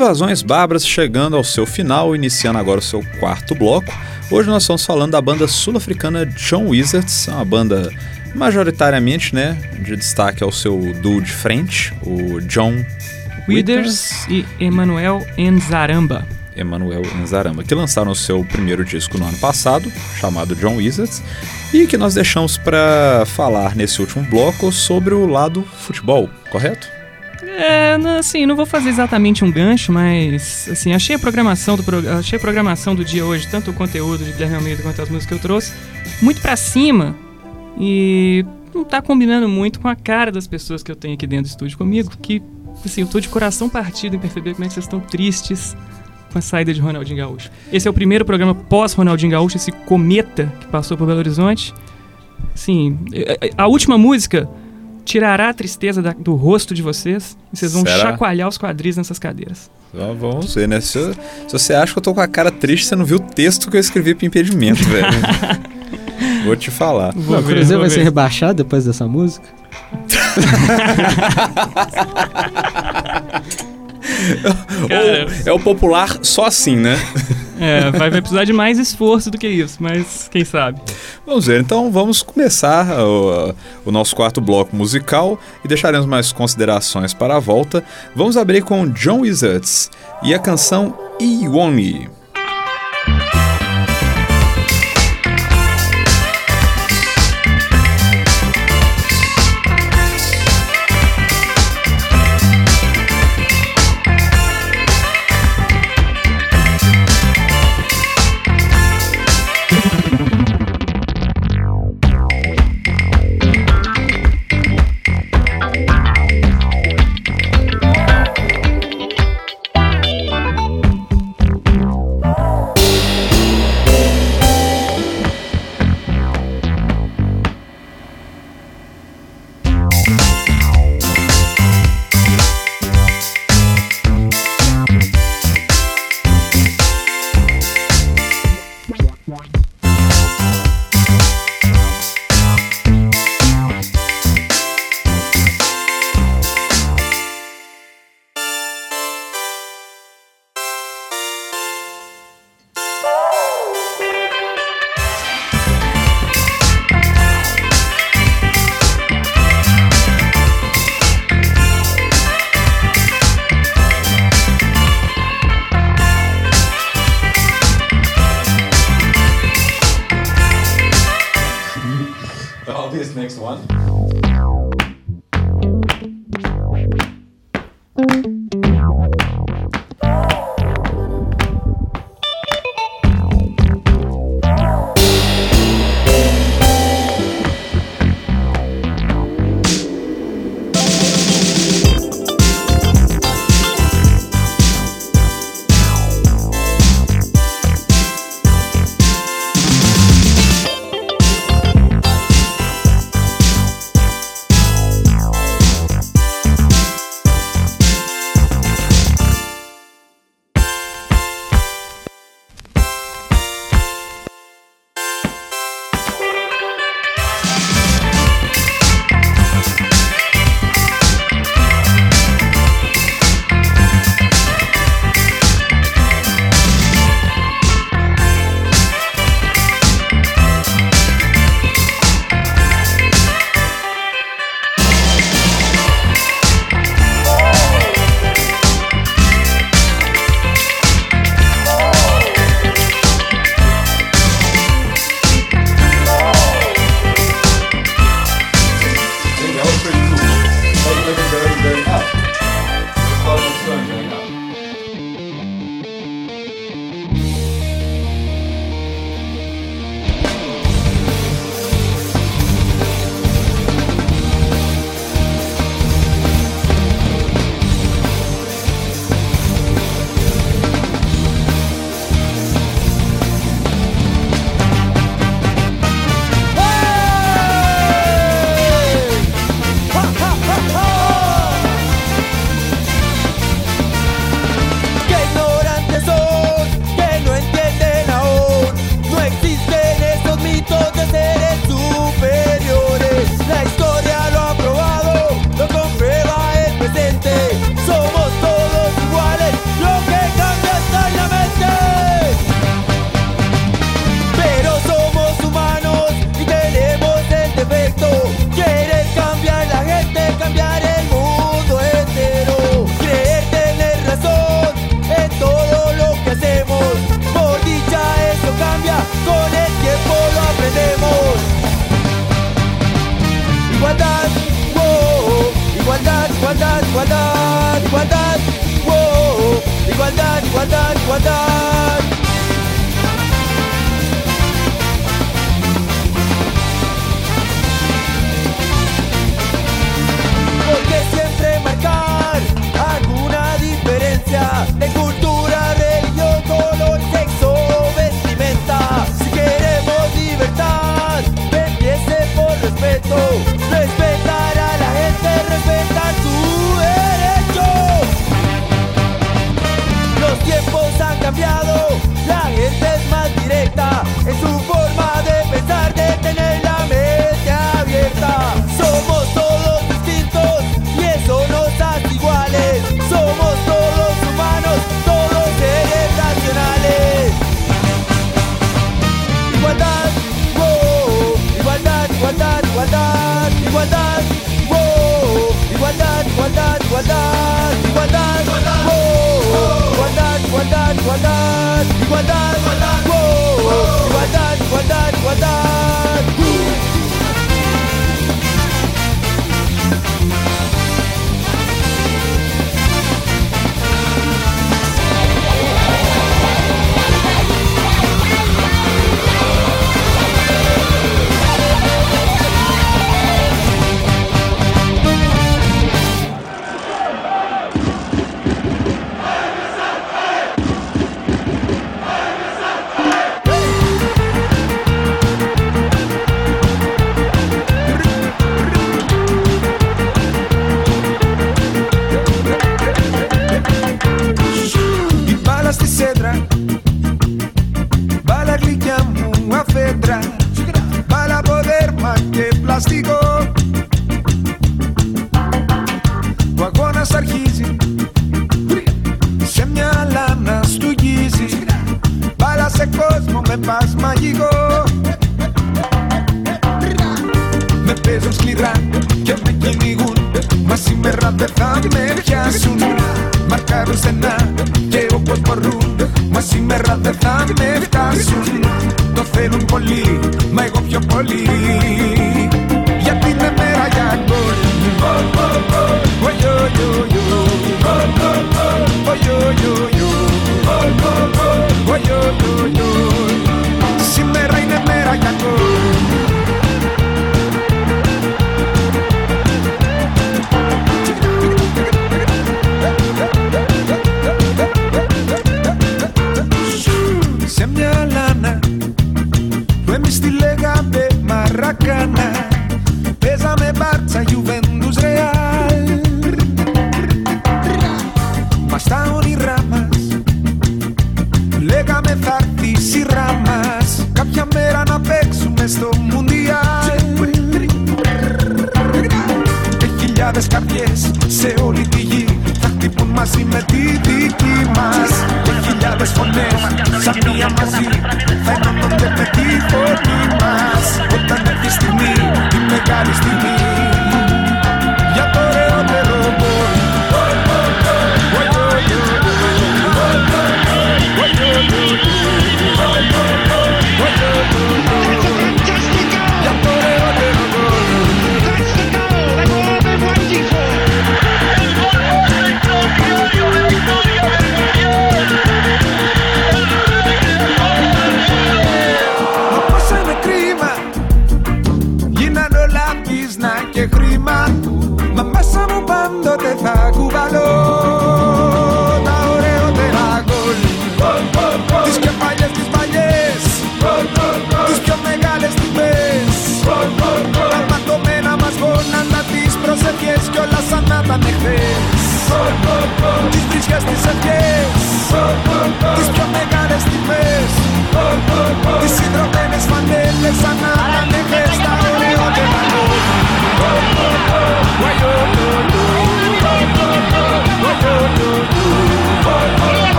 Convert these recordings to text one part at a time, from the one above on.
Invasões Bárbaras chegando ao seu final, iniciando agora o seu quarto bloco. Hoje nós estamos falando da banda sul-africana John Wizards, uma banda majoritariamente, né, de destaque ao seu duo de frente, o John Withers e Emmanuel Nzaramba. Que lançaram o seu primeiro disco no ano passado, chamado John Wizards, e que nós deixamos para falar nesse último bloco sobre o lado futebol, correto? Assim, não vou fazer exatamente um gancho, mas assim, achei a programação do dia hoje, tanto o conteúdo de Guilherme Almeida quanto as músicas que eu trouxe, muito pra cima e não tá combinando muito com a cara das pessoas que eu tenho aqui dentro do estúdio comigo, que assim, eu tô de coração partido em perceber como é que vocês estão tristes com a saída de Ronaldinho Gaúcho. Esse é o primeiro programa pós-Ronaldinho Gaúcho, esse cometa que passou por Belo Horizonte. Assim, a última música tirará a tristeza do rosto de vocês e vocês vão chacoalhar os quadris nessas cadeiras. Vamos ver, né? Se você acha que eu tô com a cara triste, você não viu o texto que eu escrevi pro impedimento, velho. Vou te falar. O Cruzeiro vai ser rebaixado depois dessa música? Ou é o popular só assim, né? Vai precisar de mais esforço do que isso, mas quem sabe. Vamos ver, então vamos começar o nosso quarto bloco musical e deixaremos mais considerações para a volta. Vamos abrir com John Wizards e a canção Iwoni. igualdad, wow, igualdad, igualdad, igualdad, igualdad, wow, igualdad, igualdad, igualdad. Porque siempre marcar alguna diferencia de cultura, religión, color, sexo, vestimenta. Si queremos libertad, empiece por respeto. Respetar a la gente, respetar su derecho. Los tiempos han cambiado, la gente es más directa en su forma de pensar, de tener la mente abierta. Somos todos distintos y eso nos hace iguales. Somos todos humanos, todos seres racionales. Igualdad, wow, igualdad, igualdad, igualdad, igualdad, wow, igualdad, igualdad, igualdad, igualdad, wow, igualdad, igualdad, igualdad, igualdad, wow, igualdad, igualdad, igualdad.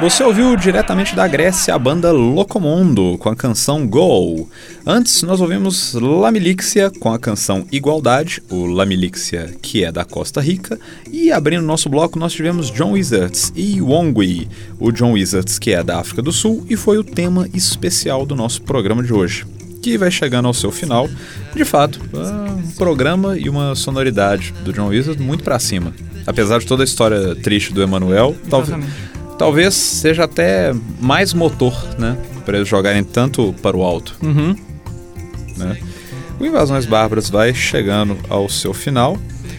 Você ouviu diretamente da Grécia a banda Locomondo com a canção Go. Antes nós ouvimos Lamilixia com a canção Igualdade, o Lamilixia que é da Costa Rica. E abrindo nosso bloco nós tivemos John Wizards e Wongui, o John Wizards que é da África do Sul e foi o tema especial do nosso programa de hoje, que vai chegando ao seu final. De fato, um programa e uma sonoridade do John Wizards muito pra cima. Apesar de toda a história triste do Emanuel, talvez seja até mais motor, né? Para eles jogarem tanto para o alto. Uhum. Né? O Invasões Bárbaras vai chegando ao seu final.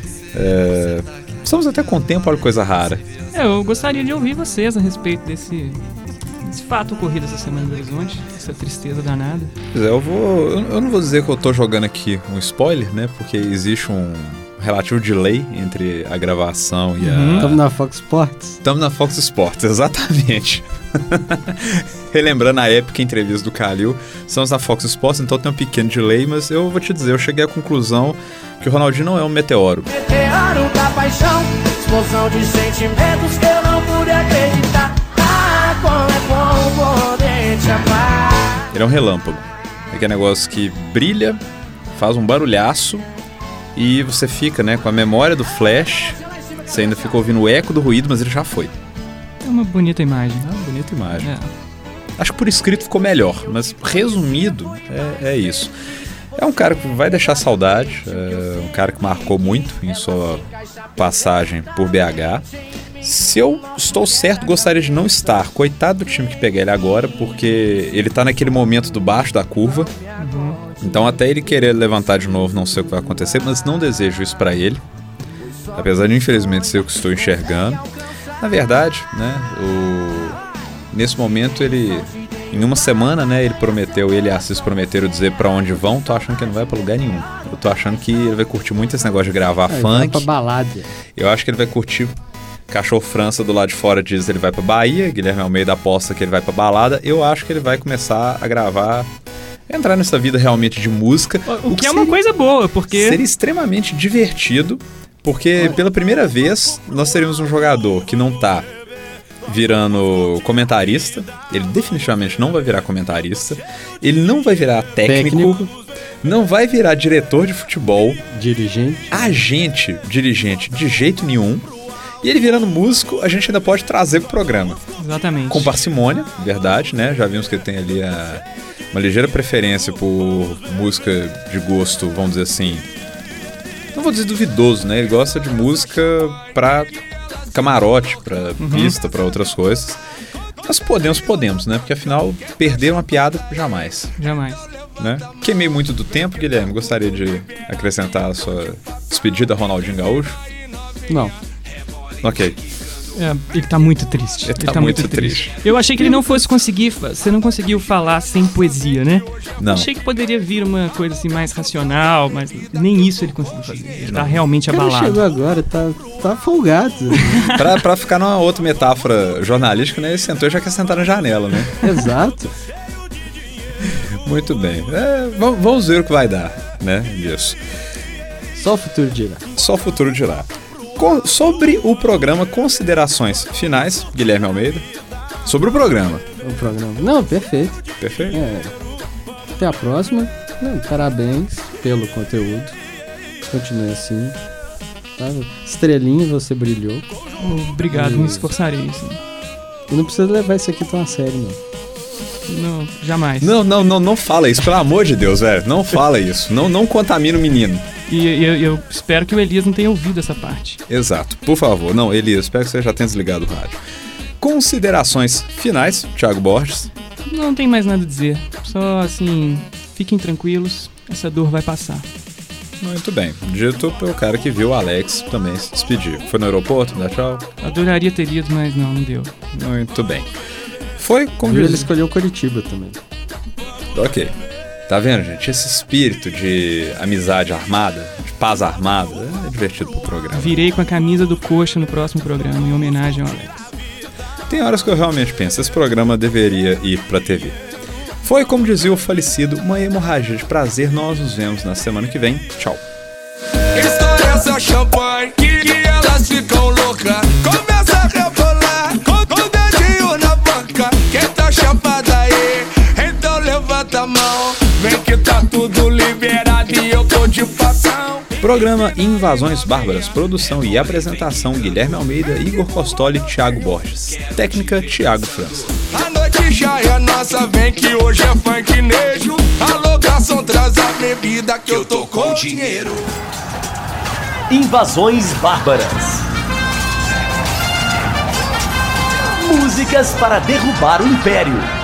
Estamos até com tempo, olha que coisa rara. Eu gostaria de ouvir vocês a respeito desse fato ocorrido essa semana no Horizonte, essa tristeza danada. Eu não vou dizer que eu tô jogando aqui um spoiler, né? Porque existe um relativo delay entre a gravação e a... Estamos na Fox Sports? Estamos na Fox Sports, exatamente. Relembrando a épica entrevista do Calil, estamos na Fox Sports, então tem um pequeno delay, mas eu vou te dizer, eu cheguei à conclusão que o Ronaldinho não é um meteoro. Meteoro da paixão, explosão de sentimentos que eu não pude acreditar. Ah, como é bom poder te amar. Ele é um relâmpago. É aquele negócio que brilha, faz um barulhaço, e você fica, né, com a memória do flash, você ainda fica ouvindo o eco do ruído, mas ele já foi. É uma bonita imagem. É uma bonita imagem. Acho que por escrito ficou melhor, mas resumido, é isso. É um cara que vai deixar saudade, é um cara que marcou muito em sua passagem por BH. Se eu estou certo, gostaria de não estar. Coitado do time que pegar ele agora, porque ele tá naquele momento do baixo da curva. Uhum. Então até ele querer levantar de novo, não sei o que vai acontecer, mas não desejo isso pra ele. Apesar de infelizmente ser o que estou enxergando. Na verdade, né, nesse momento ele, em uma semana, né, ele e a Assis prometeram dizer pra onde vão. Tô achando que ele não vai pra lugar nenhum. Eu tô achando que ele vai curtir muito esse negócio de gravar funk. Vai pra balada. Eu acho que ele vai curtir. Cachorro França do lado de fora diz que ele vai pra Bahia, Guilherme Almeida aposta que ele vai pra balada. Eu acho que ele vai começar a gravar, entrar nessa vida realmente de música. O que é uma coisa boa, porque... Seria extremamente divertido, porque pela primeira vez nós teríamos um jogador que não tá virando comentarista. Ele definitivamente não vai virar comentarista. Ele não vai virar técnico. Não vai virar diretor de futebol. Dirigente. Agente, dirigente, de jeito nenhum. E ele virando músico, a gente ainda pode trazer pro programa. Exatamente. Com parcimônia, verdade, né? Já vimos que ele tem ali uma ligeira preferência por música de gosto, vamos dizer assim. Não vou dizer duvidoso, né? Ele gosta de música pra camarote, pra pista, pra outras coisas. Mas podemos, né? Porque afinal, perder uma piada, jamais. Jamais. Né? Queimei muito do tempo, Guilherme. Gostaria de acrescentar a sua despedida, Ronaldinho Gaúcho? Não. Ok. Ele tá muito triste. Ele tá muito triste. Eu achei que ele não fosse conseguir... Você não conseguiu falar sem poesia, né? Não. Achei que poderia vir uma coisa assim mais racional, mas nem isso ele conseguiu fazer. Ele tá realmente abalado. Ele chegou agora, tá folgado. Pra ficar numa outra metáfora jornalística, né? Ele sentou e já quer sentar na janela, né? Exato. Muito bem. Vamos ver o que vai dar, né? Isso. Só o futuro dirá. Só o futuro dirá. Sobre o programa, considerações finais, Guilherme Almeida. Sobre o programa. Não, perfeito. Perfeito. Até a próxima. Parabéns pelo conteúdo. Continue assim. Tá? Estrelinha, você brilhou. Obrigado, me esforçarei. Assim. E não precisa levar isso aqui tão a sério, não. Não, jamais. Não fala isso, pelo amor de Deus, velho. Não fala isso. Não contamina o menino. E eu espero que o Elias não tenha ouvido essa parte. Exato, por favor. Não, Elias, espero que você já tenha desligado o rádio. Considerações finais, Thiago Borges? Não tem mais nada a dizer. Só assim, fiquem tranquilos, essa dor vai passar. Muito bem. Dito pelo cara que viu o Alex também se despedir. Foi no aeroporto, me dá tchau? Adoraria ter ido, mas não deu. Muito bem. Foi como ele escolheu Curitiba também. Ok. Tá vendo, gente? Esse espírito de amizade armada, de paz armada, é divertido pro programa. Virei com a camisa do Coxa no próximo programa, em homenagem ao Alex. Tem horas que eu realmente penso, esse programa deveria ir pra TV. Foi, como dizia o falecido, uma hemorragia de prazer. Nós nos vemos na semana que vem. Tchau. Estoura essa champanhe que elas ficam loucas. Começa a rebolar com o dedinho na Vem que tá tudo liberado e eu tô de fatão. Programa Invasões Bárbaras, produção e apresentação Guilherme Almeida, Igor Costoli e Thiago Borges. Técnica Thiago França. A noite já é nossa, vem que hoje é funknejo. Alô, garçom, traz a bebida que eu tô com dinheiro. Invasões Bárbaras. Músicas para derrubar o Império.